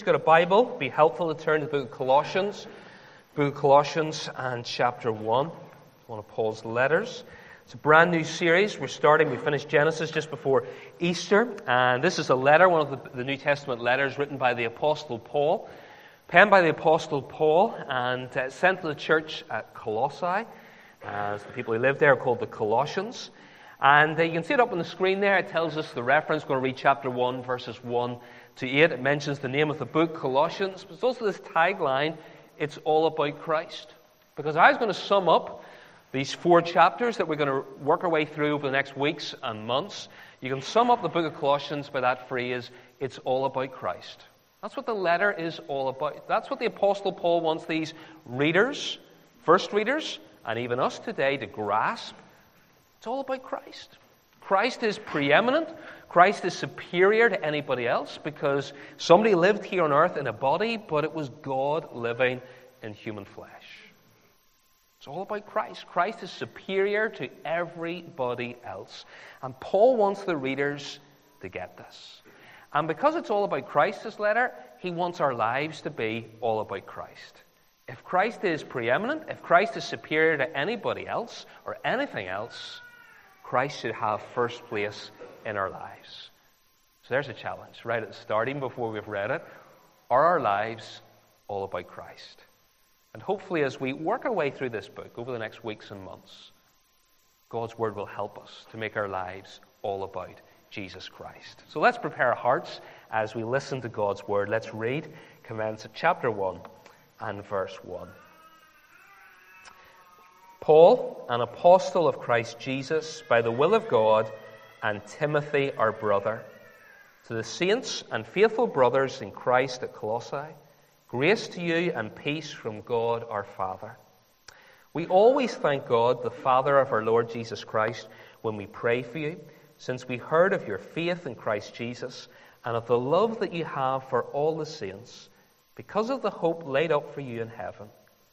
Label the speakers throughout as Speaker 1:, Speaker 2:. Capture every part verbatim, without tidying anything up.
Speaker 1: If you've got a Bible, it'd be helpful to turn to the book of Colossians, book of Colossians and chapter one, one of Paul's letters. It's a brand new series. We're starting, we finished Genesis just before Easter, and this is a letter, one of the, the New Testament letters written by the Apostle Paul, penned by the Apostle Paul, and uh, sent to the church at Colossae, as the people who live there are called the Colossians. And uh, you can see it up on the screen there. It tells us the reference. We're going to read chapter one, verses one to eight. It mentions the name of the book, Colossians. But it's also this tagline, it's all about Christ. Because I was going to sum up these four chapters that we're going to work our way through over the next weeks and months. You can sum up the book of Colossians by that phrase, it's all about Christ. That's what the letter is all about. That's what the Apostle Paul wants these readers, first readers, and even us today to grasp. It's all about Christ. Christ is preeminent. Christ is superior to anybody else because somebody lived here on earth in a body, but it was God living in human flesh. It's all about Christ. Christ is superior to everybody else. And Paul wants the readers to get this. And because it's all about Christ, this letter, he wants our lives to be all about Christ. If Christ is preeminent, if Christ is superior to anybody else or anything else, Christ should have first place in our lives. So there's a challenge right at the start, even before we've read it. Are our lives all about Christ? And hopefully as we work our way through this book over the next weeks and months, God's Word will help us to make our lives all about Jesus Christ. So let's prepare our hearts as we listen to God's Word. Let's read, commence at chapter one and verse one. Paul, an apostle of Christ Jesus, by the will of God, and Timothy, our brother, to the saints and faithful brothers in Christ at Colossae, grace to you and peace from God our Father. We always thank God, the Father of our Lord Jesus Christ, when we pray for you, since we heard of your faith in Christ Jesus and of the love that you have for all the saints, because of the hope laid up for you in heaven.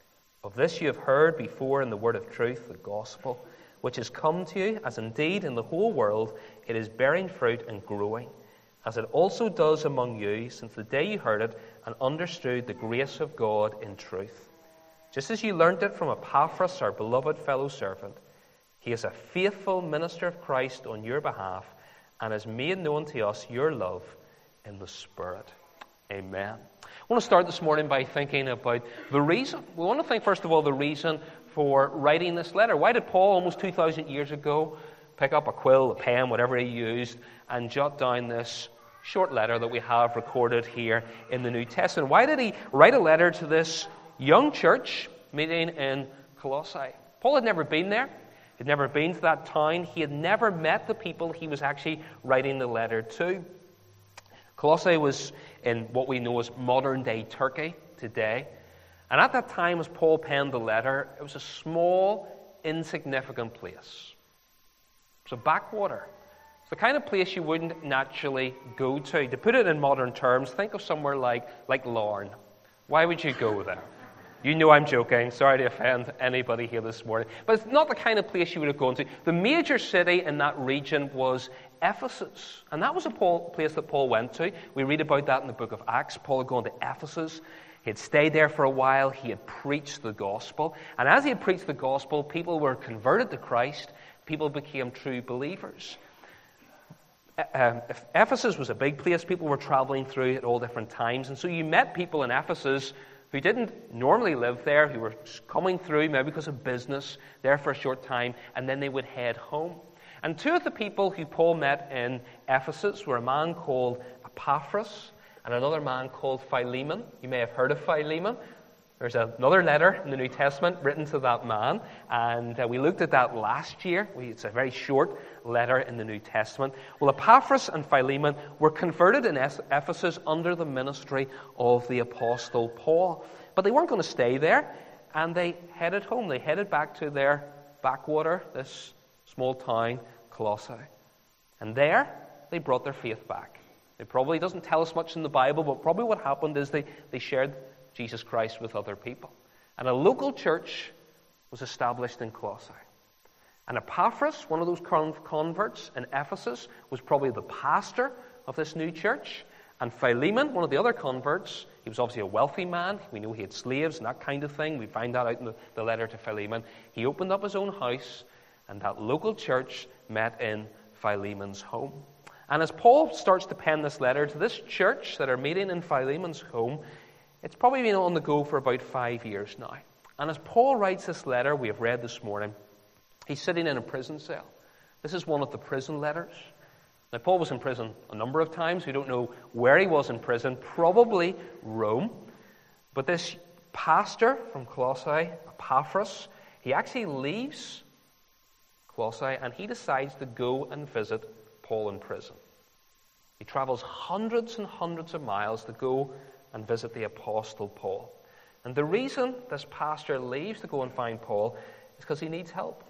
Speaker 1: Of this you have heard before in the word of truth, the gospel, which has come to you, as indeed in the whole world it is bearing fruit and growing, as it also does among you since the day you heard it and understood the grace of God in truth. Just as you learned it from Epaphras, our beloved fellow servant, he is a faithful minister of Christ on your behalf and has made known to us your love in the Spirit. Amen. I want to start this morning by thinking about the reason. We want to think, first of all, the reason for writing this letter. Why did Paul, almost two thousand years ago, pick up a quill, a pen, whatever he used, and jot down this short letter that we have recorded here in the New Testament? Why did he write a letter to this young church meeting in Colossae? Paul had never been there. He'd never been to that town. He had never met the people he was actually writing the letter to. Colossae was in what we know as modern-day Turkey today. And at that time, as Paul penned the letter, it was a small, insignificant place. It was a backwater. It's the kind of place you wouldn't naturally go to. To put it in modern terms, think of somewhere like, like Larne. Why would you go there? You know I'm joking. Sorry to offend anybody here this morning. But it's not the kind of place you would have gone to. The major city in that region was Ephesus. And that was a Paul, place that Paul went to. We read about that in the book of Acts. Paul had gone to Ephesus. He had stayed there for a while. He had preached the gospel. And as he had preached the gospel, people were converted to Christ. People became true believers. Um, Ephesus was a big place. People were traveling through at all different times. And so you met people in Ephesus who didn't normally live there, who were coming through maybe because of business, there for a short time, and then they would head home. And two of the people who Paul met in Ephesus were a man called Epaphras and another man called Philemon. You may have heard of Philemon. There's another letter in the New Testament written to that man, and uh, we looked at that last year. We, it's a very short letter in the New Testament. Well, Epaphras and Philemon were converted in Ephesus under the ministry of the Apostle Paul. But they weren't going to stay there, and they headed home. They headed back to their backwater, this small town, Colossae. And there, they brought their faith back. It probably doesn't tell us much in the Bible, but probably what happened is they, they shared Jesus Christ with other people. And a local church was established in Colossae. And Epaphras, one of those converts in Ephesus, was probably the pastor of this new church. And Philemon, one of the other converts, he was obviously a wealthy man. We know he had slaves and that kind of thing. We find that out in the, the letter to Philemon. He opened up his own house, and that local church met in Philemon's home. And as Paul starts to pen this letter to this church that are meeting in Philemon's home, it's probably been on the go for about five years now. And as Paul writes this letter we have read this morning, he's sitting in a prison cell. This is one of the prison letters. Now, Paul was in prison a number of times. We don't know where he was in prison, probably Rome. But this pastor from Colossae, Epaphras, he actually leaves Colossae and he decides to go and visit Paul in prison. He travels hundreds and hundreds of miles to go and visit the Apostle Paul. And the reason this pastor leaves to go and find Paul is because he needs help.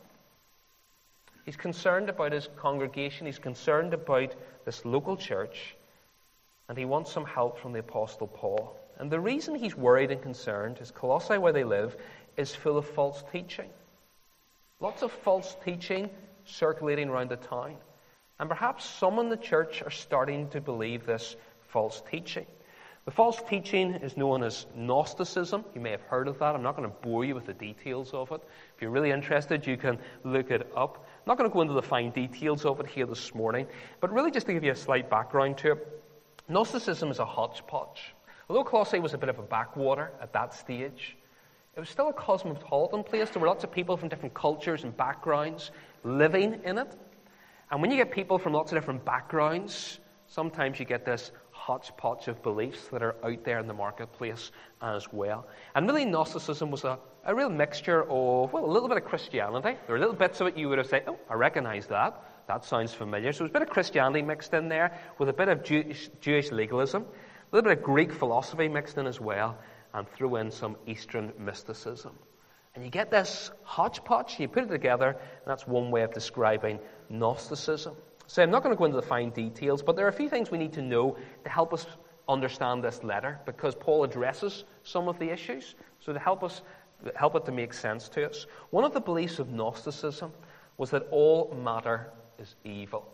Speaker 1: He's concerned about his congregation. He's concerned about this local church. And he wants some help from the Apostle Paul. And the reason he's worried and concerned is Colossae, where they live, is full of false teaching. Lots of false teaching circulating around the town. And perhaps some in the church are starting to believe this false teaching. The false teaching is known as Gnosticism. You may have heard of that. I'm not going to bore you with the details of it. If you're really interested, you can look it up. I'm not going to go into the fine details of it here this morning, but really just to give you a slight background to it, Gnosticism is a hodgepodge. Although Colossae was a bit of a backwater at that stage, it was still a cosmopolitan place. There were lots of people from different cultures and backgrounds living in it. And when you get people from lots of different backgrounds, sometimes you get this hodgepodge of beliefs that are out there in the marketplace as well. And really, Gnosticism was a, a real mixture of, well, a little bit of Christianity. There were little bits of it you would have said, oh, I recognize that. That sounds familiar. So there's a bit of Christianity mixed in there with a bit of Jewish, Jewish legalism, a little bit of Greek philosophy mixed in as well, and throw in some Eastern mysticism. And you get this hodgepodge, you put it together, and that's one way of describing Gnosticism. So I'm not going to go into the fine details, but there are a few things we need to know to help us understand this letter, because Paul addresses some of the issues, so to help us, help it to make sense to us. One of the beliefs of Gnosticism was that all matter is evil.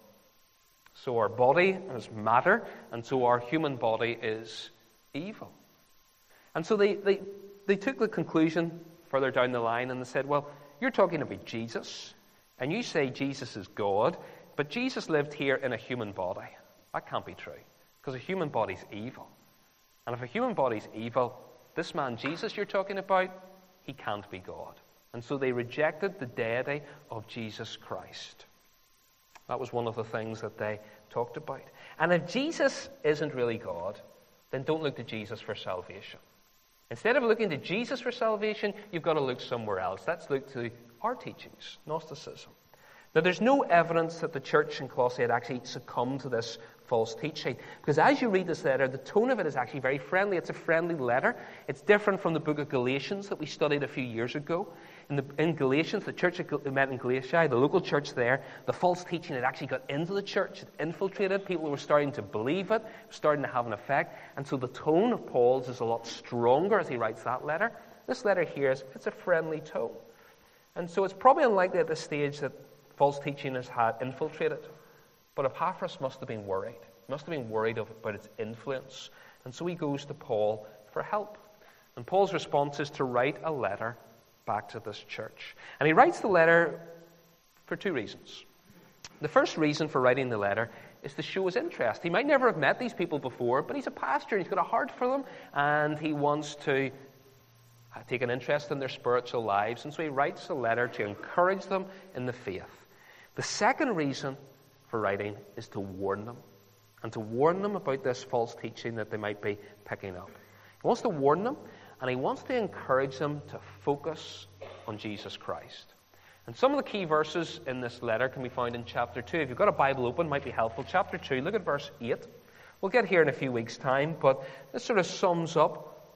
Speaker 1: So our body is matter, and so our human body is evil. And so they, they, they took the conclusion further down the line, and they said, well, you're talking about Jesus, and you say Jesus is God, but Jesus lived here in a human body. That can't be true, because a human body's evil. And if a human body's evil, this man Jesus you're talking about, he can't be God. And so they rejected the deity of Jesus Christ. That was one of the things that they talked about. And if Jesus isn't really God, then don't look to Jesus for salvation. Instead of looking to Jesus for salvation, you've got to look somewhere else. Let's look to our teachings, Gnosticism. Now, there's no evidence that the church in Colossae had actually succumbed to this false teaching. Because as you read this letter, the tone of it is actually very friendly. It's a friendly letter. It's different from the book of Galatians that we studied a few years ago. In, the, in Galatians, the church that met in Galatia, the local church there, the false teaching had actually got into the church. It infiltrated. People were starting to believe it, starting to have an effect. And so the tone of Paul's is a lot stronger as he writes that letter. This letter here, is it's a friendly tone. And so it's probably unlikely at this stage that false teaching has had infiltrated. But Epaphras must have been worried. He must have been worried about its influence. And so he goes to Paul for help. And Paul's response is to write a letter back to this church. And he writes the letter for two reasons. The first reason for writing the letter is to show his interest. He might never have met these people before, but he's a pastor and he's got a heart for them, and he wants to take an interest in their spiritual lives. And so he writes a letter to encourage them in the faith. The second reason for writing is to warn them, and to warn them about this false teaching that they might be picking up. He wants to warn them, and he wants to encourage them to focus on Jesus Christ. And some of the key verses in this letter can be found in chapter two. If you've got a Bible open, it might be helpful. Chapter two, look at verse eight. We'll get here in a few weeks' time, but this sort of sums up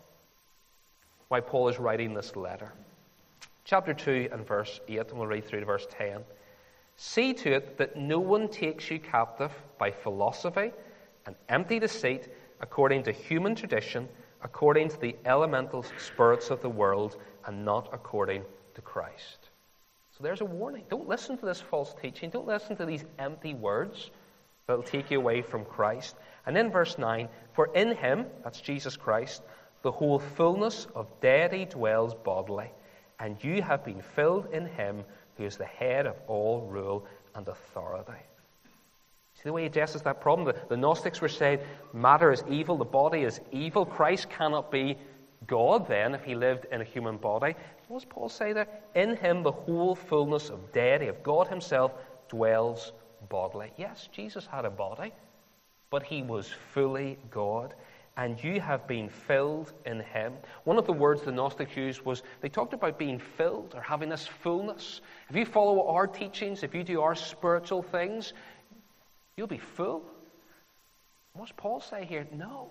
Speaker 1: why Paul is writing this letter. Chapter two and verse eight, and we'll read through to verse ten. See to it that no one takes you captive by philosophy and empty deceit, according to human tradition, according to the elemental spirits of the world, and not according to Christ. So there's a warning. Don't listen to this false teaching. Don't listen to these empty words that will take you away from Christ. And in verse nine, for in him, that's Jesus Christ, the whole fullness of deity dwells bodily, and you have been filled in him who is the head of all rule and authority. See the way he addresses that problem? The, the Gnostics were saying matter is evil, the body is evil. Christ cannot be God then if he lived in a human body. What does Paul say there? In him the whole fullness of deity, of God himself, dwells bodily. Yes, Jesus had a body, but he was fully God. And you have been filled in him. One of the words the Gnostics used was, they talked about being filled or having this fullness. If you follow our teachings, if you do our spiritual things, you'll be full. What's Paul say here? No.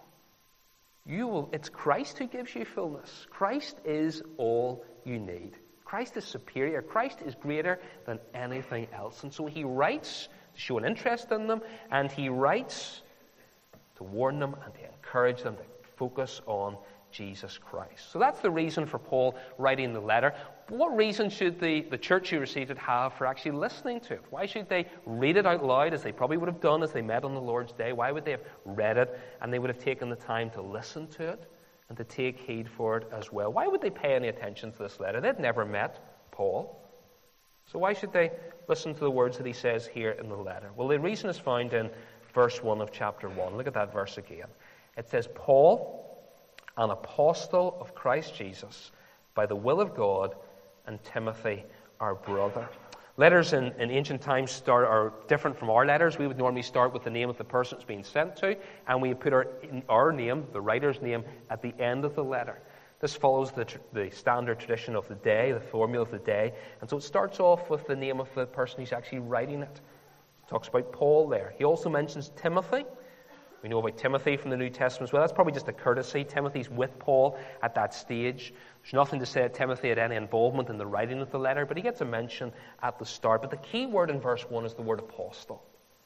Speaker 1: You will. It's Christ who gives you fullness. Christ is all you need. Christ is superior. Christ is greater than anything else. And so he writes to show an interest in them, and he writes to warn them and to encourage them to focus on Jesus Christ. So that's the reason for Paul writing the letter. But what reason should the, the church who received it have for actually listening to it? Why should they read it out loud, as they probably would have done as they met on the Lord's Day? Why would they have read it and they would have taken the time to listen to it and to take heed for it as well? Why would they pay any attention to this letter? They'd never met Paul. So why should they listen to the words that he says here in the letter? Well, the reason is found in verse one of chapter one. Look at that verse again. It says, Paul, an apostle of Christ Jesus, by the will of God, and Timothy, our brother. Letters in, in ancient times start are different from our letters. We would normally start with the name of the person it's being sent to, and we put our, our name, the writer's name, at the end of the letter. This follows the, the standard tradition of the day, the formula of the day. And so it starts off with the name of the person who's actually writing it. It talks about Paul there. He also mentions Timothy. We know about Timothy from the New Testament as well. That's probably just a courtesy. Timothy's with Paul at that stage. There's nothing to say that Timothy had any involvement in the writing of the letter, but he gets a mention at the start. But the key word in verse one is the word apostle.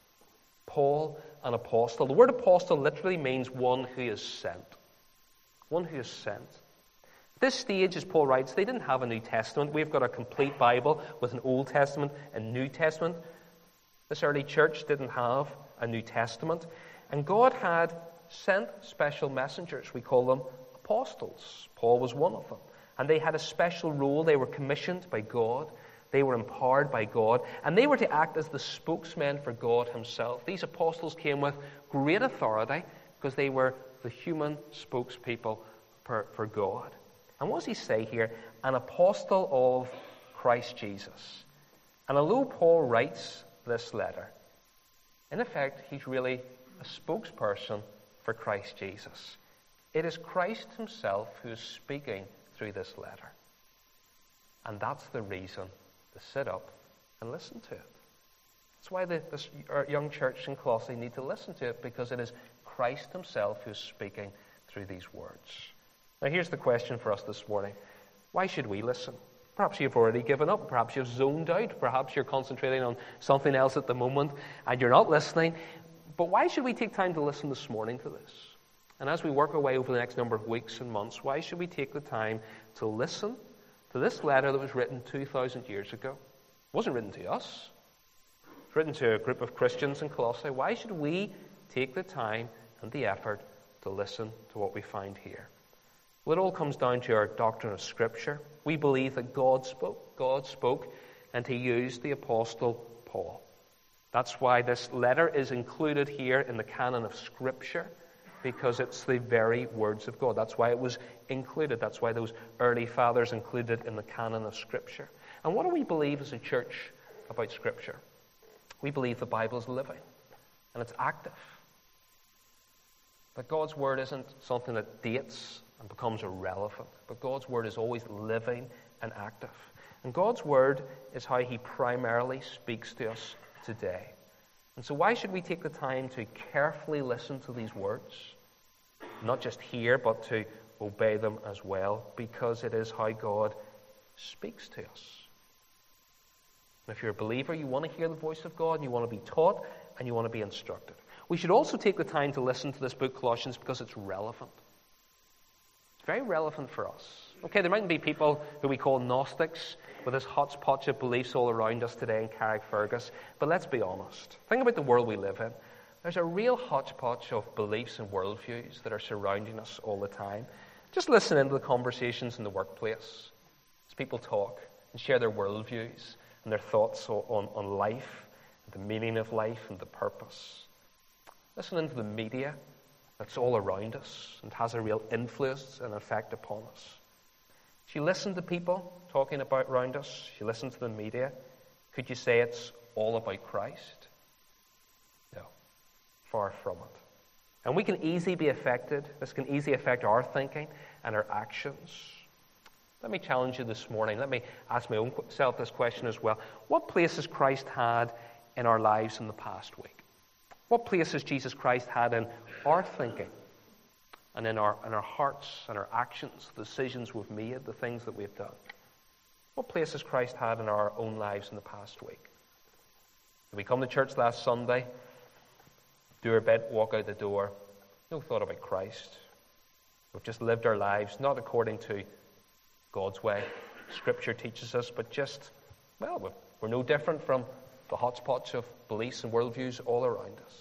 Speaker 1: Paul, an apostle. The word apostle literally means one who is sent. One who is sent. At this stage, as Paul writes, they didn't have a New Testament. We've got a complete Bible with an Old Testament and New Testament. This early church didn't have a New Testament. And God had sent special messengers. We call them apostles. Paul was one of them. And they had a special role. They were commissioned by God. They were empowered by God. And they were to act as the spokesmen for God himself. These apostles came with great authority because they were the human spokespeople for, for God. And what does he say here? An apostle of Christ Jesus. And although Paul writes this letter, in effect, he's really a spokesperson for Christ Jesus. It is Christ himself who is speaking through this letter. And that's the reason to sit up and listen to it. That's why the, this young church in Colossae need to listen to it, because it is Christ himself who is speaking through these words. Now here's the question for us this morning. Why should we listen? Perhaps you've already given up. Perhaps you've zoned out. Perhaps you're concentrating on something else at the moment and you're not listening. But why should we take time to listen this morning to this? And as we work our way over the next number of weeks and months, why should we take the time to listen to this letter that was written two thousand years ago? It wasn't written to us. It was written to a group of Christians in Colossae. Why should we take the time and the effort to listen to what we find here? Well, it all comes down to our doctrine of Scripture. We believe that God spoke. God spoke, and he used the Apostle Paul. That's why this letter is included here in the canon of Scripture, because it's the very words of God. That's why it was included. That's why those early fathers included it in the canon of Scripture. And what do we believe as a church about Scripture? We believe the Bible is living, and it's active. But God's Word isn't something that dates and becomes irrelevant. But God's Word is always living and active. And God's Word is how he primarily speaks to us today. And so why should we take the time to carefully listen to these words? Not just hear, but to obey them as well, because it is how God speaks to us. And if you're a believer, you want to hear the voice of God, and you want to be taught, and you want to be instructed. We should also take the time to listen to this book, Colossians, because it's relevant. It's very relevant for us. Okay, there might be people who we call Gnostics with this hodgepodge of beliefs all around us today in Carrickfergus, but let's be honest. Think about the world we live in. There's a real hodgepodge of beliefs and worldviews that are surrounding us all the time. Just listen into the conversations in the workplace as people talk and share their worldviews and their thoughts on, on life, the meaning of life and the purpose. Listen into the media that's all around us and has a real influence and effect upon us. If you listen to people talking about around us, if you listen to the media, could you say it's all about Christ? No, far from it. And we can easily be affected. This can easily affect our thinking and our actions. Let me challenge you this morning. Let me ask my own self this question as well. What place has Christ had in our lives in the past week? What place has Jesus Christ had in our thinking and in our, in our hearts and our actions, the decisions we've made, the things that we've done? What place has Christ had in our own lives in the past week? Did we come to church last Sunday, do our bit, walk out the door, no thought about Christ? We've just lived our lives not according to God's way, Scripture teaches us, but just, well, we're no different from the hodgepodge of beliefs and worldviews all around us.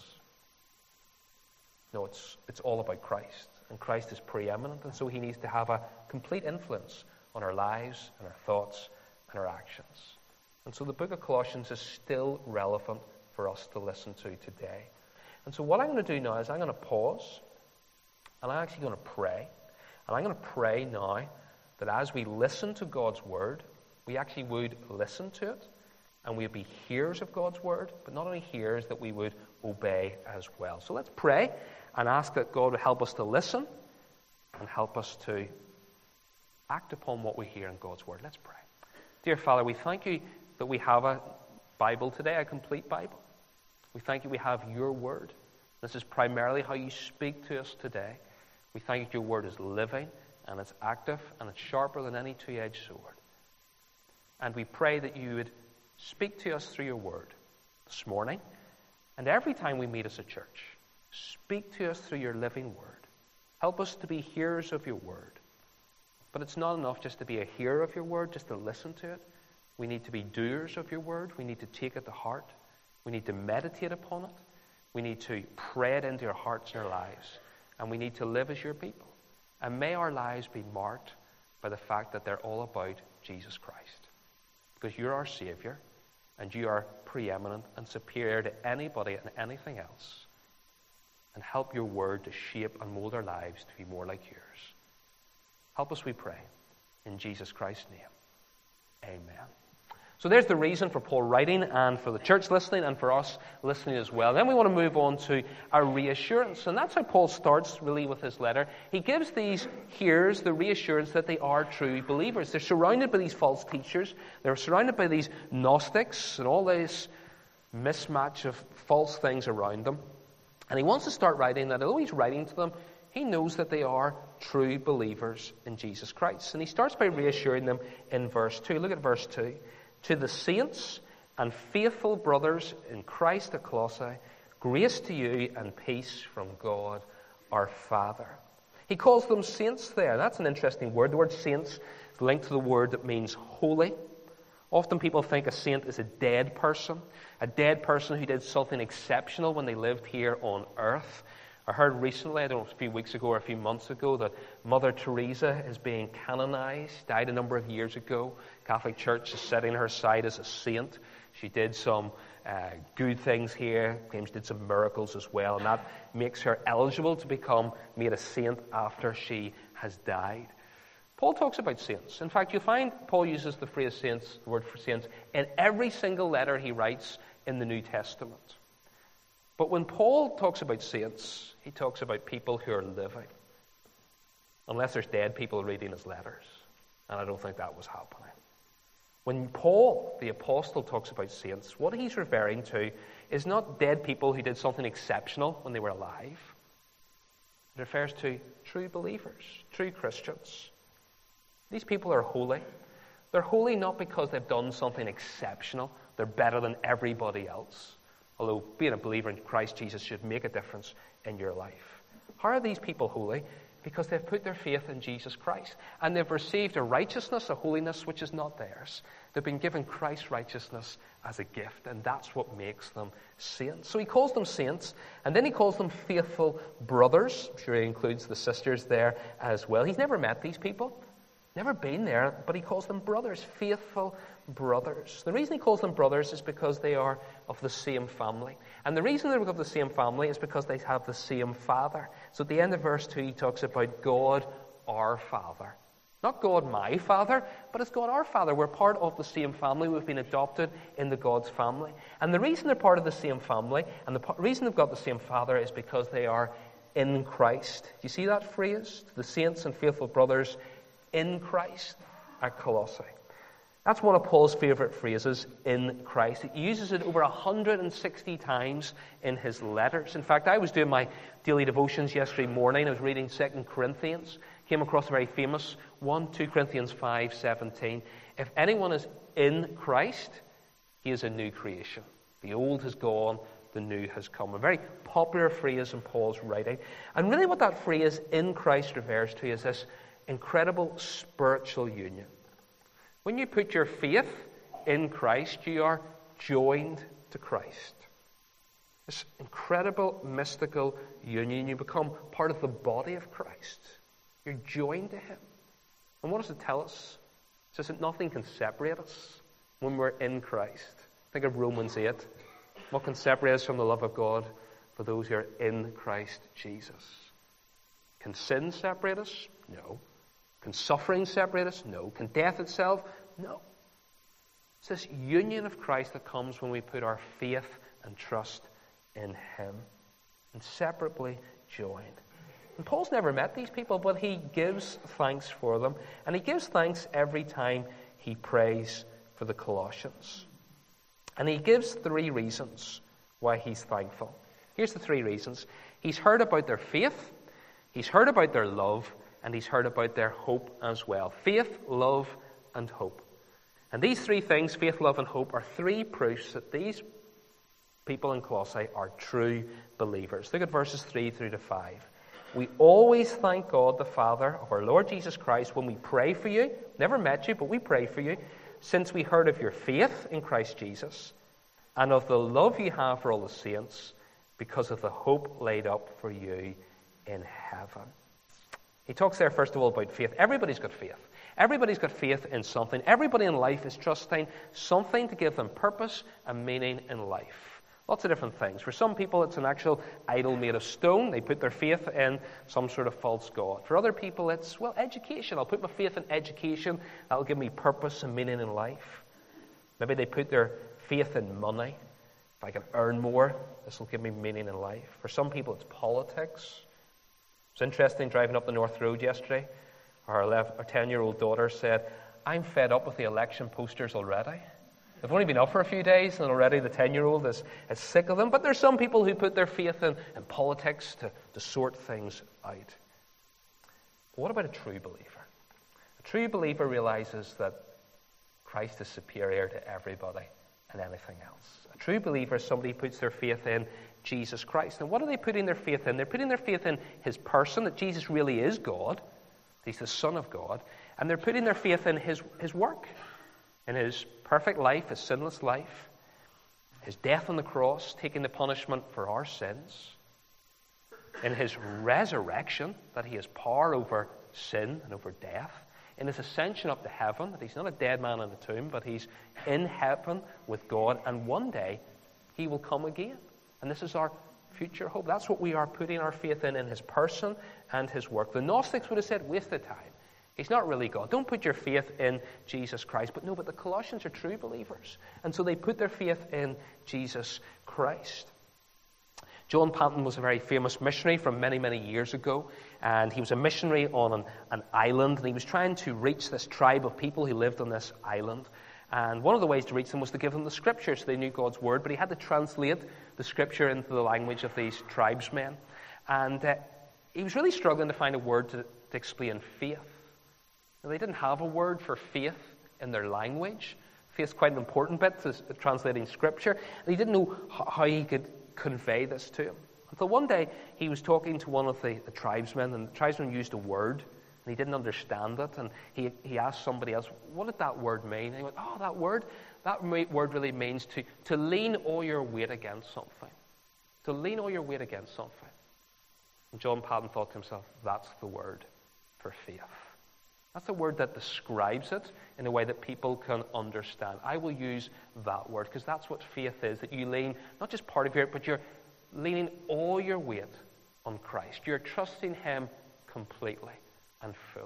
Speaker 1: No, it's it's all about Christ, and Christ is preeminent, and so he needs to have a complete influence on our lives and our thoughts and our actions. And so the book of Colossians is still relevant for us to listen to today. And so what I'm going to do now is I'm going to pause, and I'm actually going to pray, and I'm going to pray now that as we listen to God's word, we actually would listen to it, and we'd be hearers of God's word, but not only hearers, that we would obey as well. So let's pray and ask that God would help us to listen and help us to act upon what we hear in God's word. Let's pray. Dear Father, we thank you that we have a Bible today, a complete Bible. We thank you we have your word. This is primarily how you speak to us today. We thank you that your word is living, and it's active, and it's sharper than any two-edged sword. And we pray that you would speak to us through your word this morning, and every time we meet as a church. Speak to us through your living word. Help us to be hearers of your word. But it's not enough just to be a hearer of your word, just to listen to it. We need to be doers of your word. We need to take it to heart. We need to meditate upon it. We need to pray it into our hearts and our lives. And we need to live as your people. And may our lives be marked by the fact that they're all about Jesus Christ. Because you're our Savior, and you are preeminent and superior to anybody and anything else. And help your word to shape and mold our lives to be more like yours. Help us, we pray, in Jesus Christ's name. Amen. So there's the reason for Paul writing, and for the church listening, and for us listening as well. Then we want to move on to our reassurance. And that's how Paul starts, really, with his letter. He gives these hearers the reassurance that they are true believers. They're surrounded by these false teachers. They're surrounded by these Gnostics and all this mismatch of false things around them. And he wants to start writing that, although he's writing to them, he knows that they are true believers in Jesus Christ. And he starts by reassuring them in verse two. Look at verse two. To the saints and faithful brothers in Christ at Colossae, grace to you and peace from God our Father. He calls them saints there. That's an interesting word. The word saints is linked to the word that means holy. Often people think a saint is a dead person, a dead person who did something exceptional when they lived here on earth. I heard recently, I don't know, a few weeks ago or a few months ago, that Mother Teresa is being canonized, died a number of years ago. Catholic Church is setting her aside as a saint. She did some uh, good things here, claims she did some miracles as well, and that makes her eligible to become made a saint after she has died. Paul talks about saints. In fact, you'll find Paul uses the phrase saints, the word for saints, in every single letter he writes in the New Testament. But when Paul talks about saints, he talks about people who are living. Unless there's dead people reading his letters. And I don't think that was happening. When Paul, the apostle, talks about saints, what he's referring to is not dead people who did something exceptional when they were alive. It refers to true believers, true Christians. These people are holy. They're holy not because they've done something exceptional. They're better than everybody else. Although being a believer in Christ Jesus should make a difference in your life. How are these people holy? Because they've put their faith in Jesus Christ. And they've received a righteousness, a holiness which is not theirs. They've been given Christ's righteousness as a gift. And that's what makes them saints. So he calls them saints. And then he calls them faithful brothers. I'm sure he includes the sisters there as well. He's never met these people. Never been there. But he calls them brothers. Faithful brothers. The reason he calls them brothers is because they are of the same family. And the reason they're of the same family is because they have the same Father. So at the end of verse two, he talks about God our Father. Not God my Father, but it's God our Father. We're part of the same family. We've been adopted into God's family. And the reason they're part of the same family, and the po- reason they've got the same Father, is because they are in Christ. Do you see that phrase? The saints and faithful brothers in Christ at Colossae. That's one of Paul's favorite phrases, in Christ. He uses it over one hundred sixty times in his letters. In fact, I was doing my daily devotions yesterday morning. I was reading Second Corinthians. Came across a very famous one, Second Corinthians five seventeen. If anyone is in Christ, he is a new creation. The old has gone, the new has come. A very popular phrase in Paul's writing. And really what that phrase, in Christ, refers to is this incredible spiritual union. When you put your faith in Christ, you are joined to Christ. This incredible mystical union. You become part of the body of Christ. You're joined to him. And what does it tell us? It says that nothing can separate us when we're in Christ. Think of Romans eight. What can separate us from the love of God for those who are in Christ Jesus? Can sin separate us? No. Can suffering separate us? No. Can death itself? No. It's this union of Christ that comes when we put our faith and trust in him. Inseparably joined. And Paul's never met these people, but he gives thanks for them. And he gives thanks every time he prays for the Colossians. And he gives three reasons why he's thankful. Here's the three reasons. He's heard about their faith, he's heard about their love, and he's heard about their hope as well. Faith, love, and hope. And these three things, faith, love, and hope, are three proofs that these people in Colossae are true believers. Look at verses three through to five. We always thank God, the Father of our Lord Jesus Christ, when we pray for you. Never met you, but we pray for you, since we heard of your faith in Christ Jesus, and of the love you have for all the saints, because of the hope laid up for you in heaven. He talks there, first of all, about faith. Everybody's got faith. Everybody's got faith in something. Everybody in life is trusting something to give them purpose and meaning in life. Lots of different things. For some people, it's an actual idol made of stone. They put their faith in some sort of false god. For other people, it's, well, education. I'll put my faith in education. That'll give me purpose and meaning in life. Maybe they put their faith in money. If I can earn more, this will give me meaning in life. For some people, it's politics. It's interesting, driving up the North Road yesterday, our eleven, our ten-year-old daughter said, I'm fed up with the election posters already. They've only been up for a few days, and already the ten-year-old is, is sick of them. But there's some people who put their faith in, in politics to, to sort things out. But what about a true believer? A true believer realizes that Christ is superior to everybody and anything else. A true believer is somebody who puts their faith in Jesus Christ. And what are they putting their faith in? They're putting their faith in his person, that Jesus really is God. He's the Son of God. And they're putting their faith in his, his work, in his perfect life, his sinless life, his death on the cross, taking the punishment for our sins, in his resurrection, that he has power over sin and over death, in his ascension up to heaven, that he's not a dead man in a tomb, but he's in heaven with God, and one day he will come again. And this is our future hope. That's what we are putting our faith in, in his person and his work. The Gnostics would have said, waste of time. He's not really God. Don't put your faith in Jesus Christ. But no, but the Colossians are true believers. And so they put their faith in Jesus Christ. John Panton was a very famous missionary from many, many years ago. And he was a missionary on an, an island. And he was trying to reach this tribe of people who lived on this island. And one of the ways to reach them was to give them the Scripture, so they knew God's Word. But he had to translate the Scripture into the language of these tribesmen. And uh, he was really struggling to find a word to, to explain faith. Now, they didn't have a word for faith in their language. Faith's quite an important bit to translating Scripture. And he didn't know how he could convey this to him. Until one day he was talking to one of the, the tribesmen, and the tribesman used a word, and he didn't understand it, and he, he asked somebody else, what did that word mean? And he went, oh, that word, that word really means to, to lean all your weight against something. To lean all your weight against something. And John Paton thought to himself, that's the word for faith. That's the word that describes it in a way that people can understand. I will use that word, because that's what faith is, that you lean, not just part of your, but you're leaning all your weight on Christ. You're trusting him completely and fully,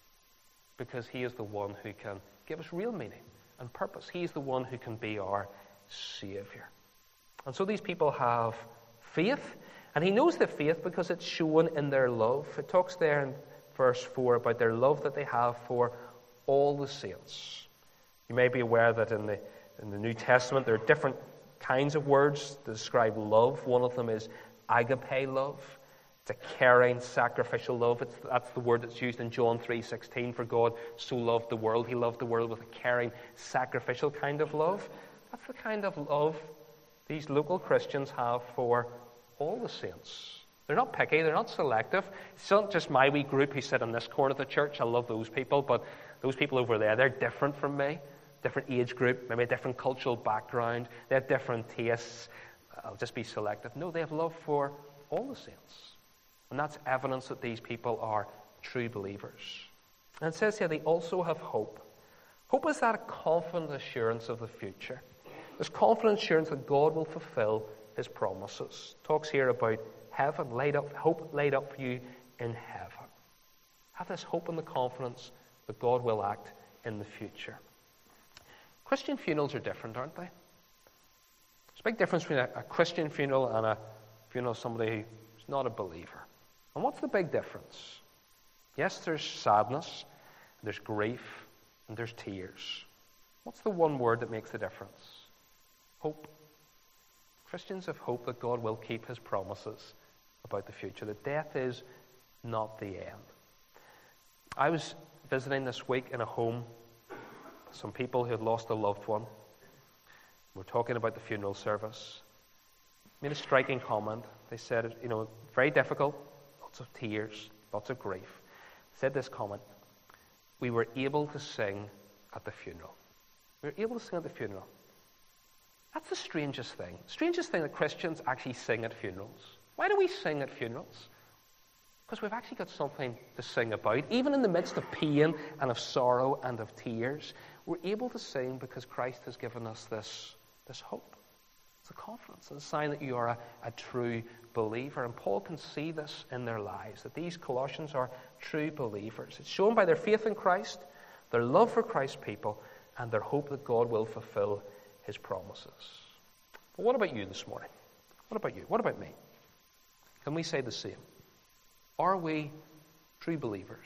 Speaker 1: because he is the one who can give us real meaning and purpose. He's the one who can be our Savior. And so these people have faith, and he knows the faith because it's shown in their love. It talks there in verse four about their love that they have for all the saints. You may be aware that in the in the New Testament there are different kinds of words to describe love. One of them is agape love. It's a caring, sacrificial love. It's, that's the word that's used in John three sixteen. For God so loved the world. He loved the world with a caring, sacrificial kind of love. That's the kind of love these local Christians have for all the saints. They're not picky. They're not selective. It's not just my wee group who sit in this corner of the church. I love those people, but those people over there, they're different from me. Different age group, maybe a different cultural background. They have different tastes. I'll just be selective. No, they have love for all the saints. And that's evidence that these people are true believers. And it says here they also have hope. Hope is that confident assurance of the future. This confident assurance that God will fulfill his promises. It talks here about heaven laid up, hope laid up for you in heaven. Have this hope and the confidence that God will act in the future. Christian funerals are different, aren't they? There's a big difference between a, a Christian funeral and a funeral of somebody who's not a believer. And what's the big difference? Yes, there's sadness, there's grief, and there's tears. What's the one word that makes the difference? Hope. Christians have hope that God will keep his promises about the future, that death is not the end. I was visiting this week in a home, some people who had lost a loved one. We're talking about the funeral service. Made a striking comment. They said, you know, very difficult, lots of tears, lots of grief. Said this comment, we were able to sing at the funeral. We were able to sing at the funeral. That's the strangest thing. Strangest thing that Christians actually sing at funerals. Why do we sing at funerals? Because we've actually got something to sing about. Even in the midst of pain and of sorrow and of tears, we're able to sing because Christ has given us this, this hope. It's a confidence. It's a sign that you are a, a true believer. And Paul can see this in their lives, that these Colossians are true believers. It's shown by their faith in Christ, their love for Christ's people, and their hope that God will fulfill his promises. But what about you this morning? What about you? What about me? Can we say the same? Are we true believers?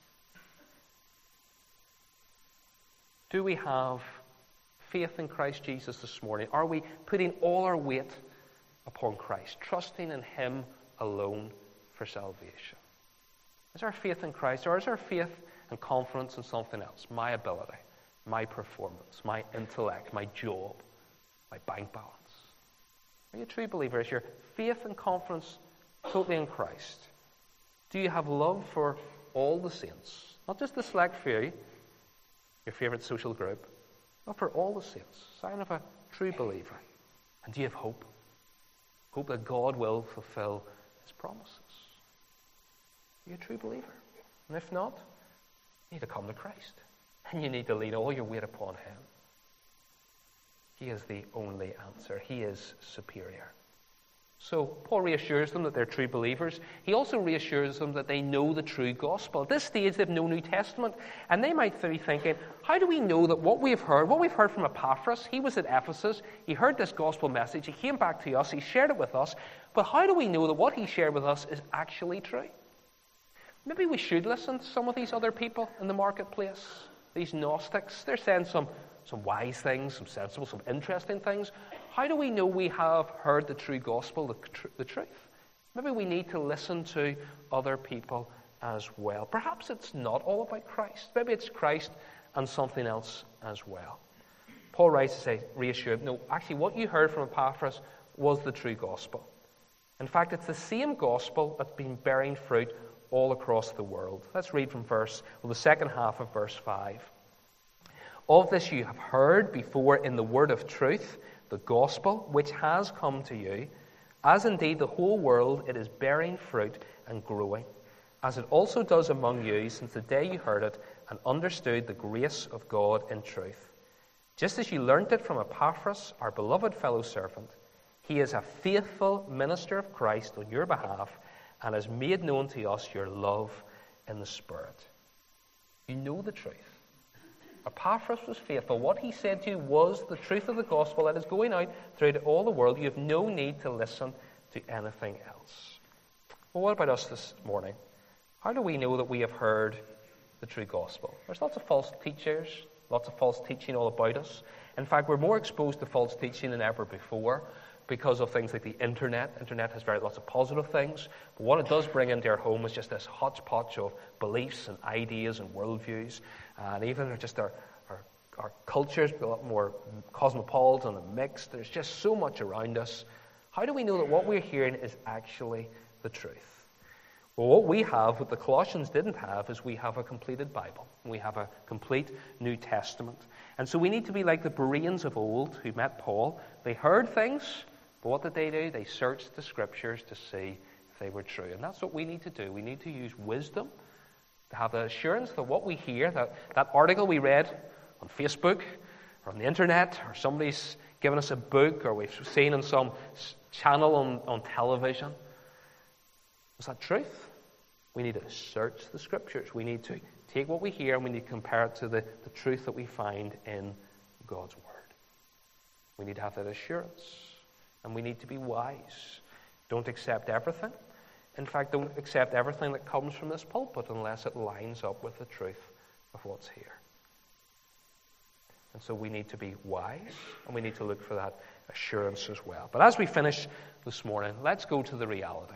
Speaker 1: Do we have faith in Christ Jesus this morning? Are we putting all our weight upon Christ, trusting in him alone for salvation? Is our faith in Christ, or is our faith and confidence in something else? My ability, my performance, my intellect, my job, my bank balance? Are you a true believer? Is your faith and confidence totally in Christ? Do you have love for all the saints? Not just the select few, your favorite social group, but for all the saints. Sign of a true believer. And do you have hope? Hope that God will fulfill his promises. Are you a true believer? And if not, you need to come to Christ. And you need to lean all your weight upon him. He is the only answer. He is superior. So Paul reassures them that they're true believers. He also reassures them that they know the true gospel. At this stage, they have no New Testament. And they might be thinking, how do we know that what we've heard, what we've heard from Epaphras, he was at Ephesus, he heard this gospel message, he came back to us, he shared it with us, but how do we know that what he shared with us is actually true? Maybe we should listen to some of these other people in the marketplace, these Gnostics. They're saying some, some wise things, some sensible, some interesting things. How do we know we have heard the true gospel, the, tr- the truth? Maybe we need to listen to other people as well. Perhaps it's not all about Christ. Maybe it's Christ and something else as well. Paul writes to say, reassure them, no, actually what you heard from Epaphras was the true gospel. In fact, it's the same gospel that's been bearing fruit all across the world. Let's read from verse, well, the second half of verse five. Of this you have heard before in the word of truth, the gospel, which has come to you, as indeed the whole world it is bearing fruit and growing, as it also does among you since the day you heard it and understood the grace of God in truth. Just as you learnt it from Epaphras, our beloved fellow servant, he is a faithful minister of Christ on your behalf and has made known to us your love in the Spirit. You know the truth. Epaphras was faithful. What he said to you was the truth of the gospel that is going out throughout all the world. You have no need to listen to anything else. Well, what about us this morning? How do we know that we have heard the true gospel? There's lots of false teachers, lots of false teaching all about us. In fact, we're more exposed to false teaching than ever before because of things like the internet. Internet has very lots of positive things, but what it does bring into our home is just this hodgepodge of beliefs and ideas and worldviews, and even just our, our, our cultures a lot more cosmopolitan and mixed. There's just so much around us. How do we know that what we're hearing is actually the truth? Well, what we have, what the Colossians didn't have, is we have a completed Bible. We have a complete New Testament. And so we need to be like the Bereans of old who met Paul. They heard things, but what did they do? They searched the Scriptures to see if they were true. And that's what we need to do. We need to use wisdom to have the assurance that what we hear, that, that article we read on Facebook or on the internet, or somebody's given us a book, or we've seen on some channel on, on television, is that truth? We need to search the Scriptures. We need to take what we hear and we need to compare it to the, the truth that we find in God's Word. We need to have that assurance. And we need to be wise. Don't accept everything. In fact, don't accept everything that comes from this pulpit unless it lines up with the truth of what's here. And so we need to be wise, and we need to look for that assurance as well. But as we finish this morning, let's go to the reality.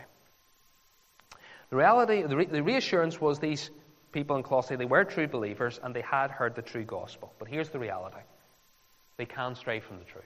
Speaker 1: The reality, the, re- the reassurance was these people in Colossae, they were true believers, and they had heard the true gospel. But here's the reality. They can stray from the truth.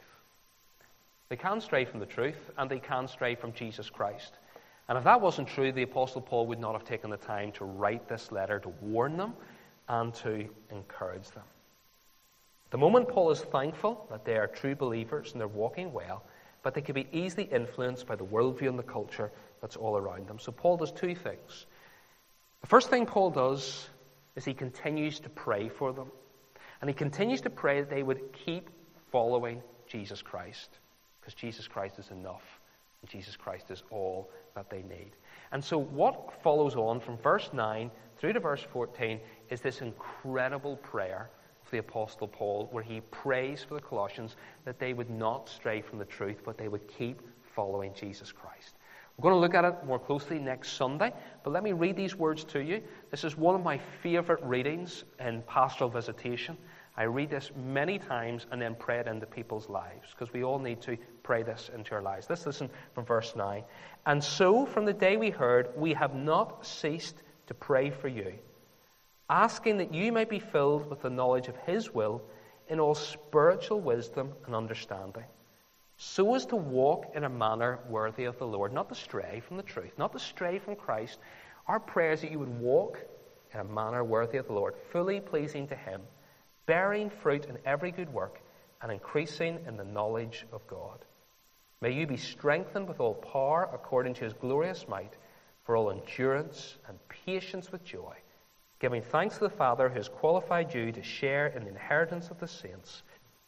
Speaker 1: They can stray from the truth, and they can stray from Jesus Christ. And if that wasn't true, the Apostle Paul would not have taken the time to write this letter to warn them and to encourage them. At the moment, Paul is thankful that they are true believers and they're walking well, but they can be easily influenced by the worldview and the culture that's all around them. So Paul does two things. The first thing Paul does is he continues to pray for them. And he continues to pray that they would keep following Jesus Christ, because Jesus Christ is enough, and Jesus Christ is all that they need. And so what follows on from verse nine through to verse fourteen is this incredible prayer of the Apostle Paul, where he prays for the Colossians that they would not stray from the truth, but they would keep following Jesus Christ. We're going to look at it more closely next Sunday, but let me read these words to you. This is one of my favorite readings in pastoral visitation. I read this many times and then pray it into people's lives, because we all need to pray this into our lives. Let's listen from verse nine. And so, from the day we heard, we have not ceased to pray for you, asking that you may be filled with the knowledge of His will in all spiritual wisdom and understanding, so as to walk in a manner worthy of the Lord, not to stray from the truth, not to stray from Christ. Our prayer is that you would walk in a manner worthy of the Lord, fully pleasing to Him, bearing fruit in every good work, and increasing in the knowledge of God. May you be strengthened with all power according to His glorious might, for all endurance and patience with joy, giving thanks to the Father who has qualified you to share in the inheritance of the saints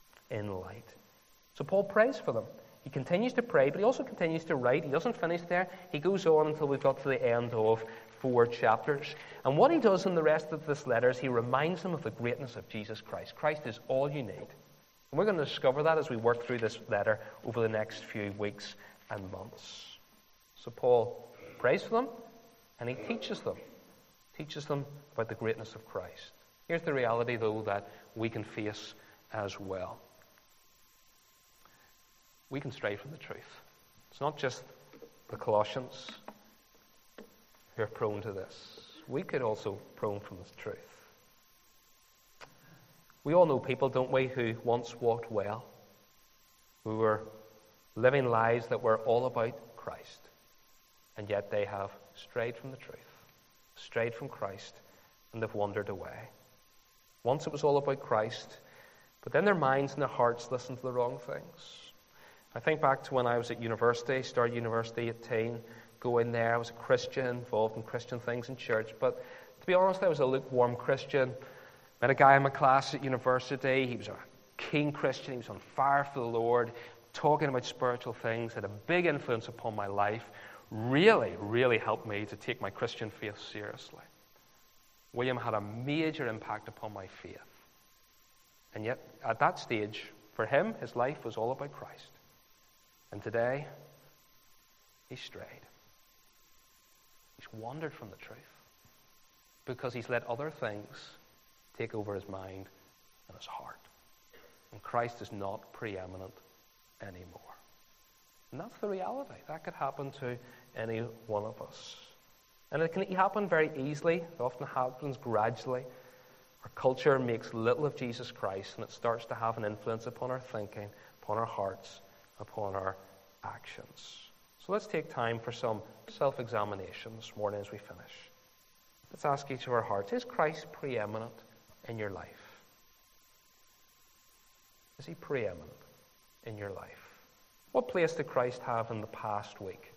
Speaker 1: in light. So Paul prays for them. He continues to pray, but he also continues to write. He doesn't finish there. He goes on until we've got to the end of four chapters. And what he does in the rest of this letter is he reminds them of the greatness of Jesus Christ. Christ is all you need. And we're going to discover that as we work through this letter over the next few weeks and months. So Paul prays for them, and he teaches them. Teaches them about the greatness of Christ. Here's the reality, though, that we can face as well. We can stray from the truth. It's not just the Colossians who are prone to this. We could also prone from the truth. We all know people, don't we, who once walked well, who were living lives that were all about Christ. And yet they have strayed from the truth, strayed from Christ, and they've wandered away. Once it was all about Christ, but then their minds and their hearts listened to the wrong things. I think back to when I was at university, started university at eighteen, go in there, I was a Christian, involved in Christian things in church, but to be honest, I was a lukewarm Christian. Met a guy in my class at university, he was a keen Christian, he was on fire for the Lord, talking about spiritual things, had a big influence upon my life, really, really helped me to take my Christian faith seriously. William had a major impact upon my faith. And yet, at that stage, for him, his life was all about Christ. And today, he's strayed. He's wandered from the truth because he's let other things take over his mind and his heart. And Christ is not preeminent anymore. And that's the reality. That could happen to any one of us. And it can happen very easily. It often happens gradually. Our culture makes little of Jesus Christ, and it starts to have an influence upon our thinking, upon our hearts, upon our actions. So let's take time for some self-examination this morning as we finish. Let's ask each of our hearts, is Christ preeminent in your life? Is he preeminent in your life? What place did Christ have in the past week?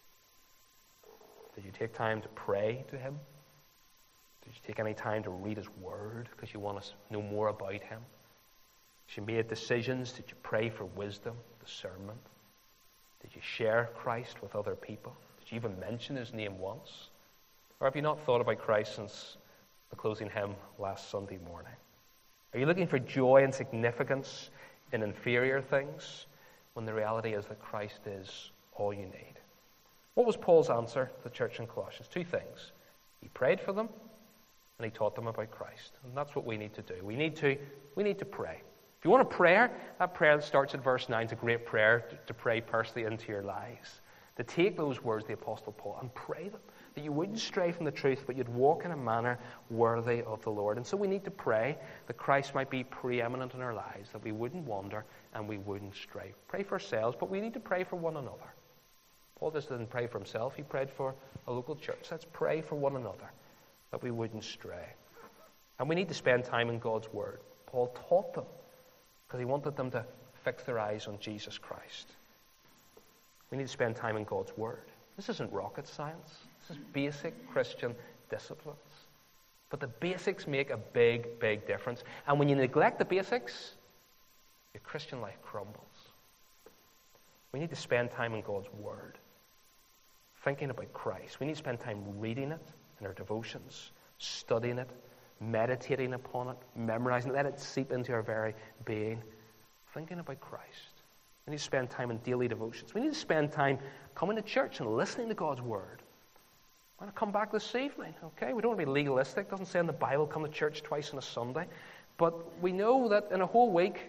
Speaker 1: Did you take time to pray to him? Did you take any time to read his word because you want to know more about him? Did you make decisions? Did you pray for wisdom, discernment? Did you share Christ with other people? Did you even mention his name once? Or have you not thought about Christ since the closing hymn last Sunday morning? Are you looking for joy and significance in inferior things when the reality is that Christ is all you need? What was Paul's answer to the church in Colossians? Two things. He prayed for them, and he taught them about Christ. And that's what we need to do. We need to, we need to pray. If you want a prayer, that prayer that starts at verse nine is a great prayer to, to pray personally into your lives. To take those words of the Apostle Paul and pray them, that you wouldn't stray from the truth, but you'd walk in a manner worthy of the Lord. And so we need to pray that Christ might be preeminent in our lives, that we wouldn't wander and we wouldn't stray. Pray for ourselves, but we need to pray for one another. Paul just didn't pray for himself, he prayed for a local church. Let's pray for one another, that we wouldn't stray. And we need to spend time in God's Word. Paul taught them, because he wanted them to fix their eyes on Jesus Christ. We need to spend time in God's Word. This isn't rocket science. This is basic Christian disciplines. But the basics make a big, big difference. And when you neglect the basics, your Christian life crumbles. We need to spend time in God's Word, thinking about Christ. We need to spend time reading it in our devotions, studying it, meditating upon it, memorizing it, let it seep into our very being, thinking about Christ. We need to spend time in daily devotions. We need to spend time coming to church and listening to God's Word. I want to come back this evening, okay? We don't want to be legalistic. It doesn't say in the Bible, come to church twice on a Sunday. But we know that in a whole week,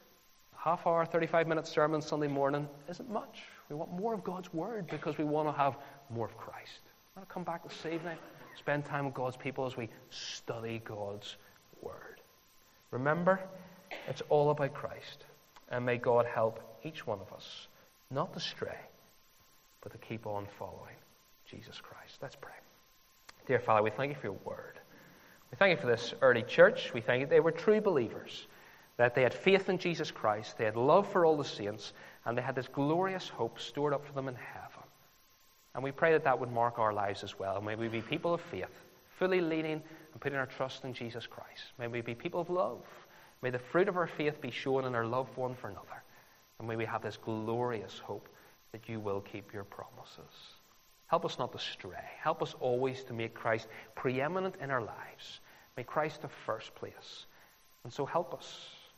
Speaker 1: half hour, thirty-five minute sermon Sunday morning isn't much. We want more of God's Word because we want to have more of Christ. I want to come back this evening, spend time with God's people as we study God's Word. Remember, it's all about Christ. And may God help each one of us not to stray, but to keep on following Jesus Christ. Let's pray. Dear Father, we thank you for your Word. We thank you for this early church. We thank you they were true believers, that they had faith in Jesus Christ, they had love for all the saints, and they had this glorious hope stored up for them in heaven. And we pray that that would mark our lives as well. May we be people of faith, fully leaning and putting our trust in Jesus Christ. May we be people of love. May the fruit of our faith be shown in our love one for another. And may we have this glorious hope that you will keep your promises. Help us not to stray. Help us always to make Christ preeminent in our lives. Make Christ the first place. And so help us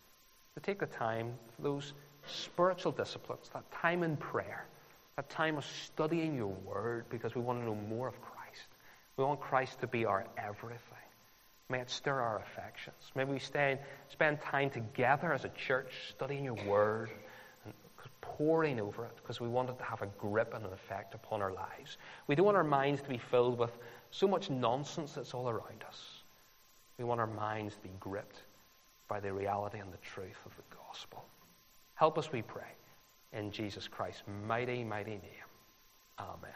Speaker 1: to take the time for those spiritual disciplines, that time in prayer, that time of studying your Word, because we want to know more of Christ. We want Christ to be our everything. May it stir our affections. May we stay, spend time together as a church studying your Word and poring over it, because we want it to have a grip and an effect upon our lives. We don't want our minds to be filled with so much nonsense that's all around us. We want our minds to be gripped by the reality and the truth of the gospel. Help us, we pray, in Jesus Christ's mighty, mighty name. Amen.